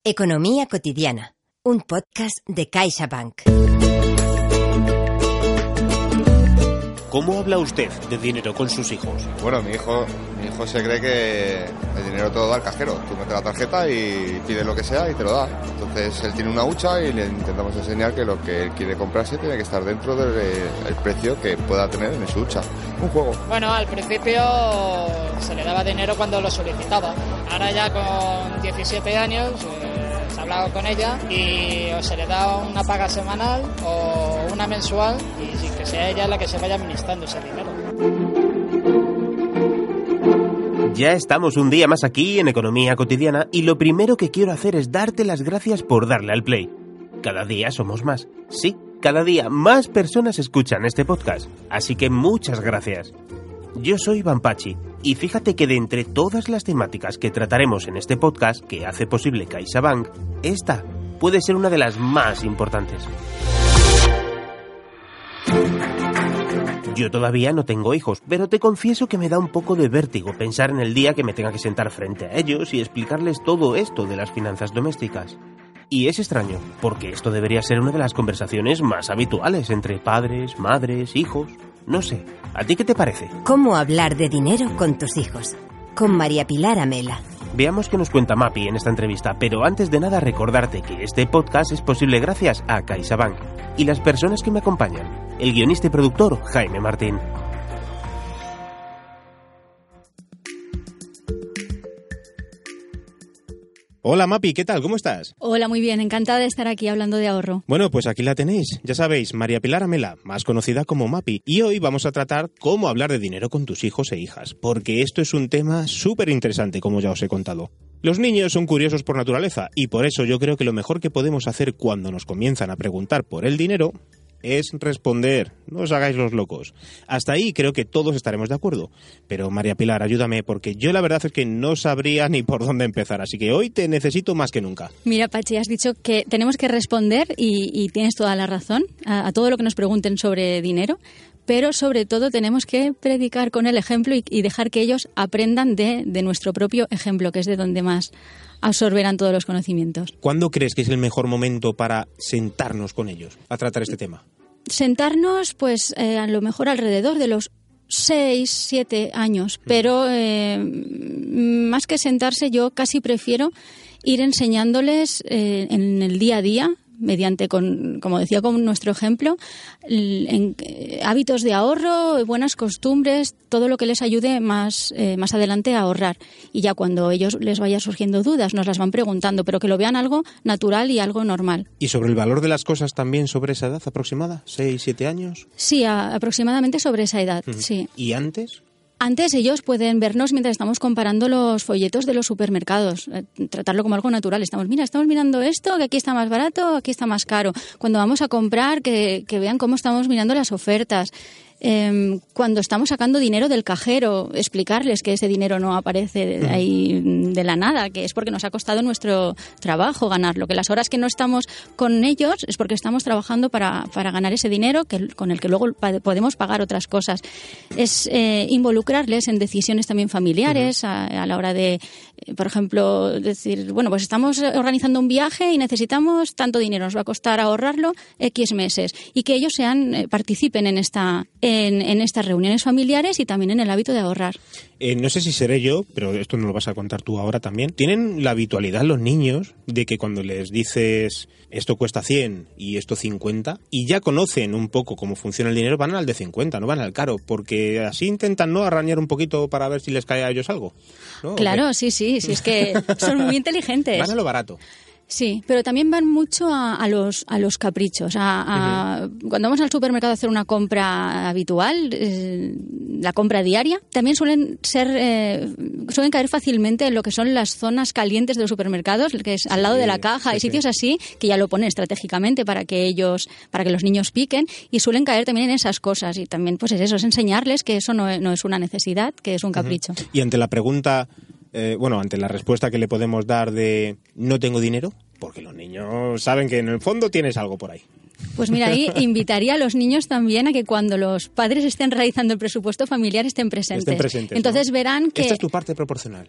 Economía cotidiana, un podcast de CaixaBank. ¿Cómo habla usted de dinero con sus hijos? Bueno, mi hijo se cree que el dinero te lo da el cajero. Tú metes la tarjeta y pides lo que sea y te lo da. Entonces él tiene una hucha y le intentamos enseñar que lo que él quiere comprarse tiene que estar dentro del precio que pueda tener en su hucha. Un juego. Bueno, al principio se le daba dinero cuando lo solicitaba. Ahora ya con 17 años se ha hablado con ella y o se le da una paga semanal o una mensual y sin que sea ella la que se vaya administrando ese dinero. Ya estamos un día más aquí en Economía Cotidiana y lo primero que quiero hacer es darte las gracias por darle al play. Cada día somos más. Sí, cada día más personas escuchan este podcast. Así que muchas gracias. Yo soy Iván Pachi y fíjate que de entre todas las temáticas que trataremos en este podcast que hace posible CaixaBank, esta puede ser una de las más importantes. Yo todavía no tengo hijos, pero te confieso que me da un poco de vértigo pensar en el día que me tenga que sentar frente a ellos y explicarles todo esto de las finanzas domésticas. Y es extraño, porque esto debería ser una de las conversaciones más habituales entre padres, madres, hijos. No sé, ¿a ti qué te parece? ¿Cómo hablar de dinero con tus hijos? Con María Pilar Amela. Veamos qué nos cuenta Mapi en esta entrevista, pero antes de nada recordarte que este podcast es posible gracias a CaixaBank y las personas que me acompañan. El guionista y productor, Jaime Martín. Hola Mapi, ¿qué tal? ¿Cómo estás? Hola, muy bien, encantada de estar aquí hablando de ahorro. Bueno, pues aquí la tenéis, ya sabéis, María Pilar Amela, más conocida como Mapi, y hoy vamos a tratar cómo hablar de dinero con tus hijos e hijas, porque esto es un tema súper interesante, como ya os he contado. Los niños son curiosos por naturaleza, y por eso yo creo que lo mejor que podemos hacer cuando nos comienzan a preguntar por el dinero es responder, no os hagáis los locos. Hasta ahí creo que todos estaremos de acuerdo. Pero María Pilar, ayúdame, porque yo la verdad es que no sabría ni por dónde empezar, así que hoy te necesito más que nunca. Mira, Pachi, has dicho que tenemos que responder, y tienes toda la razón, a todo lo que nos pregunten sobre dinero, pero sobre todo tenemos que predicar con el ejemplo y dejar que ellos aprendan de nuestro propio ejemplo, que es de donde más absorberán todos los conocimientos. ¿Cuándo crees que es el mejor momento para sentarnos con ellos a tratar este tema? Sentarnos, pues a lo mejor alrededor de los 6, 7 años, pero más que sentarse yo casi prefiero ir enseñándoles en el día a día, mediante, como decía, con nuestro ejemplo, hábitos de ahorro, buenas costumbres, todo lo que les ayude más adelante a ahorrar. Y ya cuando ellos les vaya surgiendo dudas, nos las van preguntando, pero que lo vean algo natural y algo normal. ¿Y sobre el valor de las cosas también sobre esa edad aproximada? ¿6, 7 años? Sí, aproximadamente sobre esa edad, sí. ¿Y antes? Antes ellos pueden vernos mientras estamos comparando los folletos de los supermercados, tratarlo como algo natural. Estamos mirando esto, que aquí está más barato, aquí está más caro. Cuando vamos a comprar, que vean cómo estamos mirando las ofertas. Cuando estamos sacando dinero del cajero, explicarles que ese dinero no aparece de ahí de la nada, que es porque nos ha costado nuestro trabajo ganarlo, que las horas que no estamos con ellos es porque estamos trabajando para ganar ese dinero con el que luego podemos pagar otras cosas. Es involucrarles en decisiones también familiares a la hora de, por ejemplo, decir, bueno, pues estamos organizando un viaje y necesitamos tanto dinero, nos va a costar ahorrarlo X meses, y que ellos participen en estas reuniones familiares y también en el hábito de ahorrar. No sé si seré yo, pero esto nos lo vas a contar tú ahora también. ¿Tienen la habitualidad los niños de que cuando les dices esto cuesta 100 y esto 50, y ya conocen un poco cómo funciona el dinero, van al de 50, no van al caro, porque así intentan no arrañar un poquito para ver si les cae a ellos algo? ¿No? Claro, sí, es que son muy inteligentes. Van a lo barato. Sí, pero también van mucho a los caprichos. Cuando vamos al supermercado a hacer una compra habitual, la compra diaria, también suelen caer fácilmente en lo que son las zonas calientes de los supermercados, que es al lado de la caja. Hay sitios así que ya lo ponen estratégicamente para que los niños piquen, y suelen caer también en esas cosas. Y también, pues es enseñarles que eso no es una necesidad, que es un capricho. Y ante la pregunta, ante la respuesta que le podemos dar de no tengo dinero, porque los niños saben que en el fondo tienes algo por ahí. Pues mira, ahí invitaría a los niños también a que cuando los padres estén realizando el presupuesto familiar estén presentes. Entonces, ¿no? Verán que... Esta es tu parte proporcional.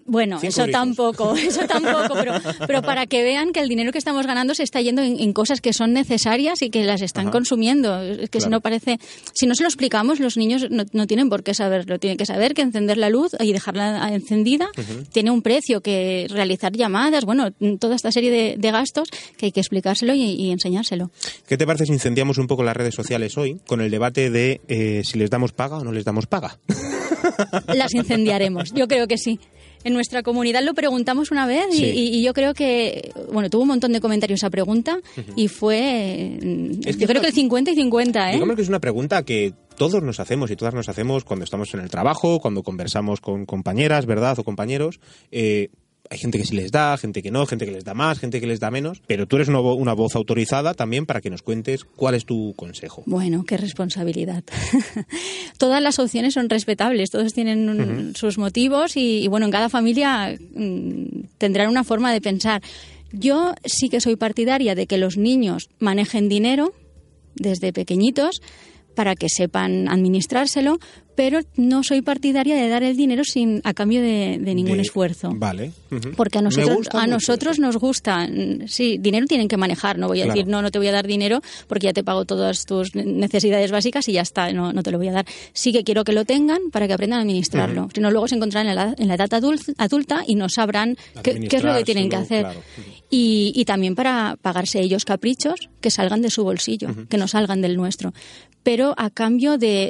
Bueno, 5 eso euros. tampoco, pero para que vean que el dinero que estamos ganando se está yendo en cosas que son necesarias y que las están consumiendo. Es que Claro. si no se lo explicamos, los niños no tienen por qué saberlo. Tienen que saber que encender la luz y dejarla encendida tiene un precio, que realizar llamadas, bueno, toda esta serie de gastos que hay que explicárselo y enseñárselo. ¿Qué te parece si incendiamos un poco las redes sociales hoy con el debate de si les damos paga o no les damos paga? Las incendiaremos, yo creo que sí. En nuestra comunidad lo preguntamos una vez Sí. y yo creo que, bueno, tuvo un montón de comentarios esa pregunta y fue, Es que yo creo que el 50 y 50, ¿eh? Digamos que es una pregunta que todos nos hacemos y todas nos hacemos cuando estamos en el trabajo, cuando conversamos con compañeras, ¿verdad? O compañeros. Hay gente que sí les da, gente que no, gente que les da más, gente que les da menos. Pero tú eres una voz autorizada también para que nos cuentes cuál es tu consejo. Bueno, qué responsabilidad. Todas las opciones son respetables, todos tienen sus motivos y, bueno, en cada familia tendrán una forma de pensar. Yo sí que soy partidaria de que los niños manejen dinero desde pequeñitos para que sepan administrárselo, pero no soy partidaria de dar el dinero a cambio de ningún esfuerzo. Vale. Porque a Me nosotros, gusta mucho eso. nos gusta. Sí, dinero tienen que manejar. No voy a Claro. decir, no te voy a dar dinero porque ya te pago todas tus necesidades básicas y ya está, no te lo voy a dar. Sí que quiero que lo tengan para que aprendan a administrarlo. Si no, luego se encontrarán en la edad adulta y no sabrán qué es lo que tienen que hacer. Claro. Y también para pagarse ellos caprichos que salgan de su bolsillo, que no salgan del nuestro. Pero a cambio de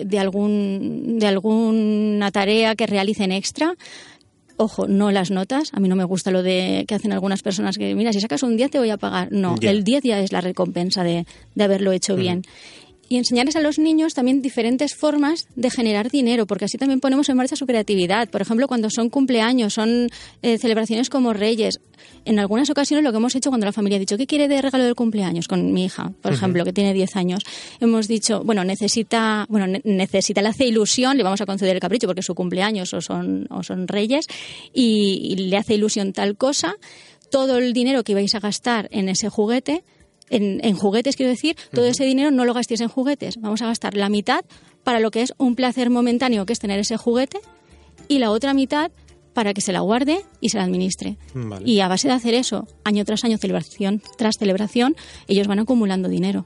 alguna tarea que realicen extra. Ojo, no las notas. A mí no me gusta lo de que hacen algunas personas que, mira, si sacas un 10 te voy a pagar. No, Ya. el 10 ya es la recompensa de haberlo hecho bien. Y enseñarles a los niños también diferentes formas de generar dinero, porque así también ponemos en marcha su creatividad. Por ejemplo, cuando son cumpleaños, son celebraciones como Reyes. En algunas ocasiones lo que hemos hecho cuando la familia ha dicho, ¿qué quiere de regalo del cumpleaños? Con mi hija, por ejemplo, que tiene 10 años. Hemos dicho, necesita, le hace ilusión, le vamos a conceder el capricho porque es su cumpleaños o son Reyes, y le hace ilusión tal cosa. Todo el dinero que ibais a gastar en ese juguete, en juguetes, quiero decir, todo ese dinero no lo gastéis en juguetes. Vamos a gastar la mitad para lo que es un placer momentáneo, que es tener ese juguete, y la otra mitad para que se la guarde y se la administre. Vale. Y a base de hacer eso, año tras año, celebración tras celebración, ellos van acumulando dinero.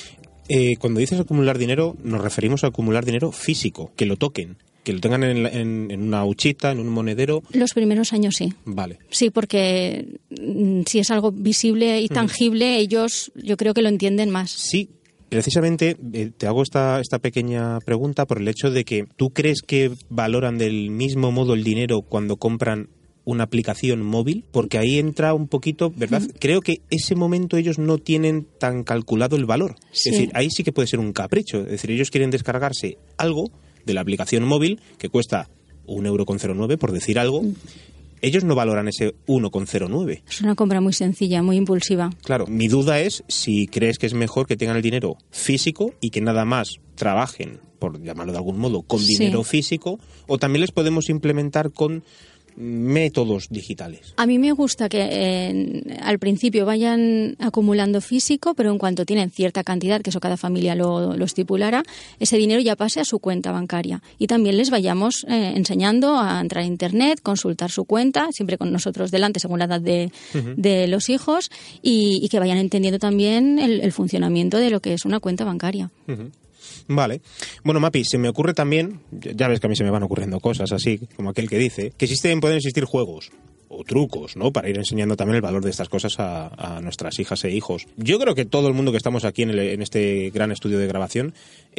Cuando dices acumular dinero, nos referimos a acumular dinero físico, que lo toquen, que lo tengan en una huchita, en un monedero. Los primeros años sí. Vale. Sí, porque si es algo visible y tangible, ellos yo creo que lo entienden más. Sí, precisamente te hago esta pequeña pregunta por el hecho de que tú crees que valoran del mismo modo el dinero cuando compran una aplicación móvil, porque ahí entra un poquito, ¿verdad? Creo que ese momento ellos no tienen tan calculado el valor. Sí. Es decir, ahí sí que puede ser un capricho. Es decir, ellos quieren descargarse algo de la aplicación móvil que cuesta 1,09 €, por decir algo. Ellos no valoran ese 1,09. Es una compra muy sencilla, muy impulsiva. Claro, mi duda es si crees que es mejor que tengan el dinero físico y que nada más trabajen, por llamarlo de algún modo, con Sí. dinero físico, o también les podemos implementar con métodos digitales. A mí me gusta que al principio vayan acumulando físico, pero en cuanto tienen cierta cantidad, que eso cada familia lo estipulará, ese dinero ya pase a su cuenta bancaria. Y también les vayamos enseñando a entrar a Internet, consultar su cuenta, siempre con nosotros delante según la edad de los hijos, y que vayan entendiendo también el funcionamiento de lo que es una cuenta bancaria. Vale. Bueno, Mapi, se me ocurre también, ya ves que a mí se me van ocurriendo cosas así, como aquel que dice, que pueden existir juegos o trucos, ¿no? Para ir enseñando también el valor de estas cosas a nuestras hijas e hijos. Yo creo que todo el mundo que estamos aquí en este gran estudio de grabación,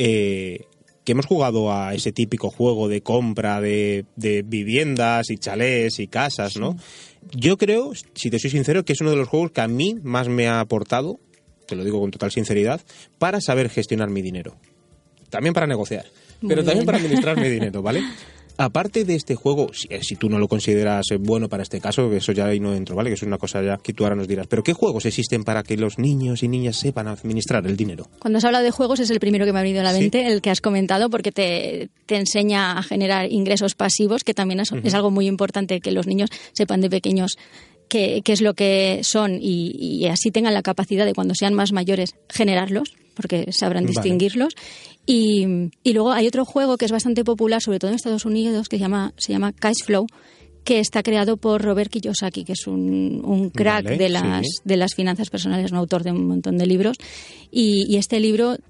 que hemos jugado a ese típico juego de compra de viviendas y chalés y casas, ¿no? Yo creo, si te soy sincero, que es uno de los juegos que a mí más me ha aportado, te lo digo con total sinceridad, para saber gestionar mi dinero. También para negociar, pero también para administrar mi dinero, ¿vale? Aparte de este juego, si tú no lo consideras bueno para este caso, eso ya ahí no entro, ¿vale? Que eso es una cosa ya que tú ahora nos dirás. Pero ¿qué juegos existen para que los niños y niñas sepan administrar el dinero? Cuando has hablado de juegos es el primero que me ha venido a la ¿Sí? mente, el que has comentado, porque te enseña a generar ingresos pasivos, que también es algo muy importante que los niños sepan de pequeños qué es lo que son y así tengan la capacidad de cuando sean más mayores generarlos, porque sabrán distinguirlos. Y luego hay otro juego que es bastante popular, sobre todo en Estados Unidos, que se llama Cash Flow, que está creado por Robert Kiyosaki, que es un crack de las finanzas personales, un autor de un montón de libros. Y este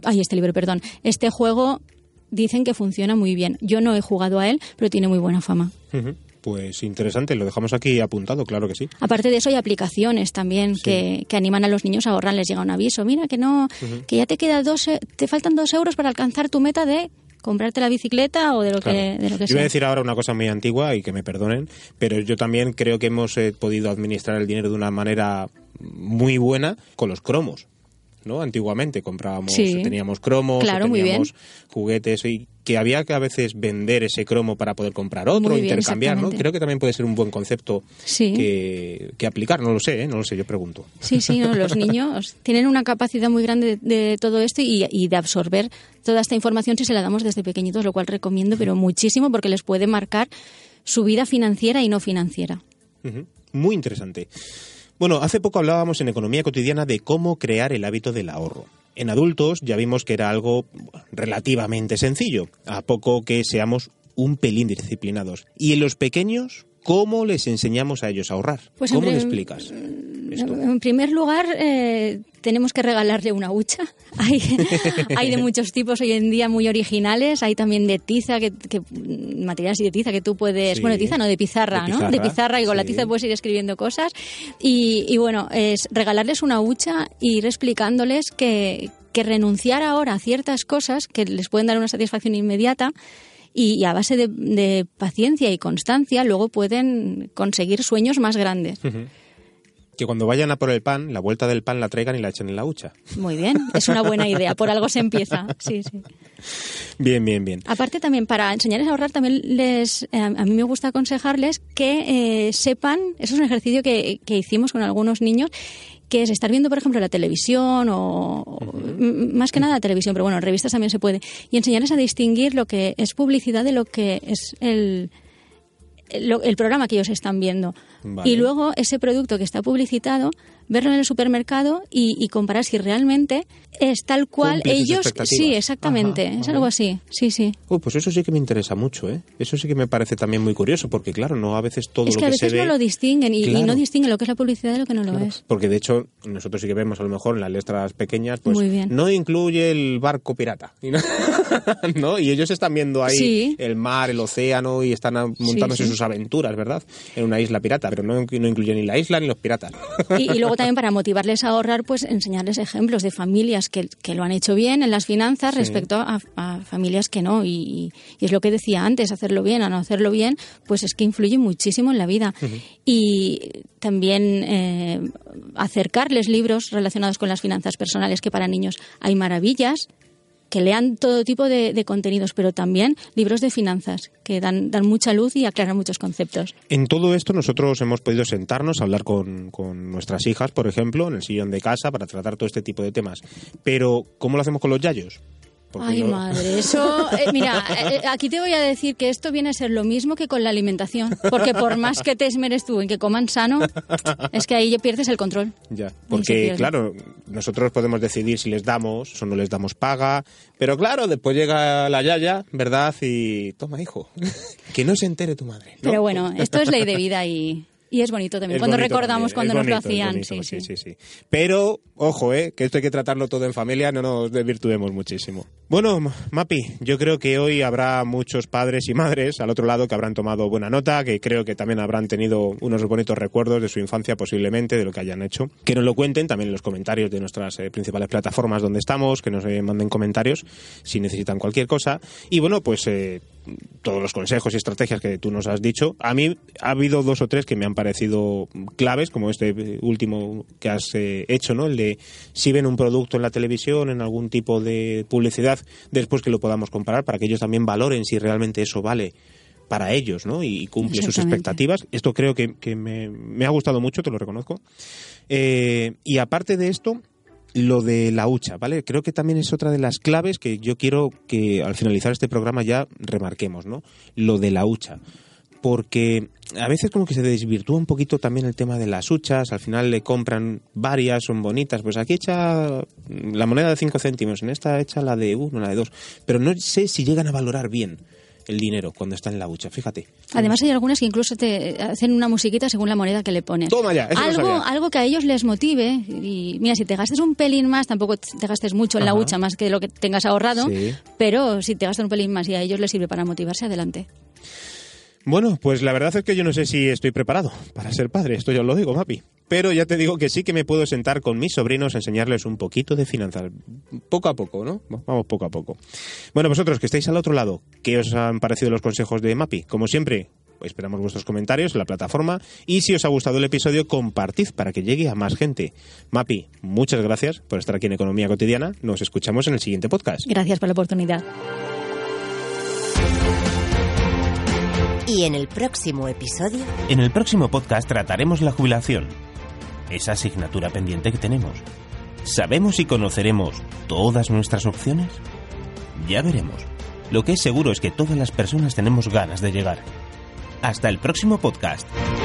juego dicen que funciona muy bien. Yo no he jugado a él, pero tiene muy buena fama. Uh-huh. Pues interesante, lo dejamos aquí apuntado, claro que sí. Aparte de eso hay aplicaciones también que animan a los niños a ahorrar. Les llega un aviso, mira que no, que ya te faltan 2 euros para alcanzar tu meta de comprarte la bicicleta o de lo que Yo sea. voy a decir ahora una cosa muy antigua y que me perdonen, pero yo también creo que hemos podido administrar el dinero de una manera muy buena con los cromos, ¿no? Antiguamente comprábamos, teníamos cromos, claro, teníamos juguetes, y que había que a veces vender ese cromo para poder comprar otro, muy bien, intercambiar, ¿no? Creo que también puede ser un buen concepto que aplicar, no lo sé, yo pregunto. Sí, no, los niños tienen una capacidad muy grande de todo esto y de absorber toda esta información si se la damos desde pequeñitos, lo cual recomiendo, pero muchísimo, porque les puede marcar su vida financiera y no financiera. Uh-huh. Muy interesante. Bueno, hace poco hablábamos en Economía Cotidiana de cómo crear el hábito del ahorro. En adultos ya vimos que era algo relativamente sencillo, a poco que seamos un pelín disciplinados. ¿Y en los pequeños, cómo les enseñamos a ellos a ahorrar? Pues ¿Cómo le explicas esto? En primer lugar, tenemos que regalarle una hucha. Hay de muchos tipos hoy en día muy originales. Hay también de tiza, materiales de tiza que tú puedes... Sí. Bueno, de tiza no, de pizarra, ¿no? De pizarra, y con la tiza puedes ir escribiendo cosas. Y bueno, es regalarles una hucha e ir explicándoles que renunciar ahora a ciertas cosas que les pueden dar una satisfacción inmediata, y a base de paciencia y constancia luego pueden conseguir sueños más grandes. Uh-huh. Que cuando vayan a por el pan, la vuelta del pan la traigan y la echen en la hucha. Muy bien, es una buena idea, por algo se empieza. Sí. Bien. Aparte también, para enseñarles a ahorrar, también a mí me gusta aconsejarles que sepan, eso es un ejercicio que hicimos con algunos niños, que es estar viendo, por ejemplo, la televisión más que nada la televisión, pero bueno, en revistas también se puede, y enseñarles a distinguir lo que es publicidad de lo que es el programa que ellos están viendo. Vale. Y luego ese producto que está publicitado, verlo en el supermercado y comparar si realmente es tal cual ellos... Sí, exactamente. Ajá, es algo así. Sí. Pues eso sí que me interesa mucho, ¿eh? Eso sí que me parece también muy curioso, porque claro, no a veces todo lo que se ve... Es que a veces no lo distinguen y no distinguen lo que es la publicidad de lo que no lo es. Porque de hecho, nosotros sí que vemos a lo mejor en las letras pequeñas, pues no incluye el barco pirata. ¿No? Y ellos están viendo ahí el mar, el océano, y están montándose sus aventuras, ¿verdad? En una isla pirata, pero no incluye ni la isla ni los piratas. Y luego también, para motivarles a ahorrar, pues enseñarles ejemplos de familias que lo han hecho bien en las finanzas respecto a familias que no. Y es lo que decía antes, hacerlo bien o no hacerlo bien, pues es que influye muchísimo en la vida. Uh-huh. Y también acercarles libros relacionados con las finanzas personales, que para niños hay maravillas, que lean todo tipo de contenidos, pero también libros de finanzas que dan mucha luz y aclaran muchos conceptos. En todo esto nosotros hemos podido sentarnos a hablar con nuestras hijas, por ejemplo, en el sillón de casa, para tratar todo este tipo de temas. Pero, ¿cómo lo hacemos con los yayos? Ay, madre, eso... mira, aquí te voy a decir que esto viene a ser lo mismo que con la alimentación, porque por más que te esmeres tú en que coman sano, es que ahí pierdes el control. Ya, porque claro, nosotros podemos decidir si les damos o no les damos paga, pero claro, después llega la yaya, ¿verdad? Y toma, hijo, que no se entere tu madre, ¿no? Pero bueno, esto es ley de vida y es bonito también, cuando recordamos cuando nos lo hacían. Sí. Pero, ojo, que esto hay que tratarlo todo en familia, no nos desvirtuemos muchísimo. Bueno, Mapi, yo creo que hoy habrá muchos padres y madres al otro lado que habrán tomado buena nota, que creo que también habrán tenido unos bonitos recuerdos de su infancia, posiblemente, de lo que hayan hecho. Que nos lo cuenten también en los comentarios de nuestras principales plataformas donde estamos, que nos manden comentarios si necesitan cualquier cosa. Y bueno, pues todos los consejos y estrategias que tú nos has dicho. A mí ha habido 2 o 3 que me han parecido claves, como este último que has hecho, ¿no? El de si ven un producto en la televisión, en algún tipo de publicidad, después que lo podamos comparar para que ellos también valoren si realmente eso vale para ellos, ¿no? Y cumple sus expectativas. Esto creo que me ha gustado mucho, te lo reconozco. Y aparte de esto, lo de la hucha, ¿vale? Creo que también es otra de las claves que yo quiero que al finalizar este programa ya remarquemos, ¿no? Lo de la hucha. Porque a veces como que se desvirtúa un poquito también el tema de las huchas, al final le compran varias, son bonitas, pues aquí echa la moneda de 5 céntimos, en esta echa la de 1, la de 2, pero no sé si llegan a valorar bien el dinero cuando está en la hucha, fíjate. Además hay algunas que incluso te hacen una musiquita según la moneda que le pones. Toma ya, eso no sabía. Algo que a ellos les motive. Y mira, si te gastes un pelín más, tampoco te gastes mucho en la hucha, más que lo que tengas ahorrado, sí. Pero si te gastas un pelín más y a ellos les sirve para motivarse, adelante. Bueno, pues la verdad es que yo no sé si estoy preparado para ser padre, esto ya os lo digo, Mapi. Pero ya te digo que sí que me puedo sentar con mis sobrinos a enseñarles un poquito de finanzas. Poco a poco, ¿no? Vamos poco a poco. Bueno, vosotros que estáis al otro lado, ¿qué os han parecido los consejos de Mapi? Como siempre, esperamos vuestros comentarios en la plataforma y si os ha gustado el episodio, compartid para que llegue a más gente. Mapi, muchas gracias por estar aquí en Economía Cotidiana. Nos escuchamos en el siguiente podcast. Gracias por la oportunidad. Y en el próximo episodio... En el próximo podcast trataremos la jubilación. Esa asignatura pendiente que tenemos. ¿Sabemos y conoceremos todas nuestras opciones? Ya veremos. Lo que es seguro es que todas las personas tenemos ganas de llegar. Hasta el próximo podcast.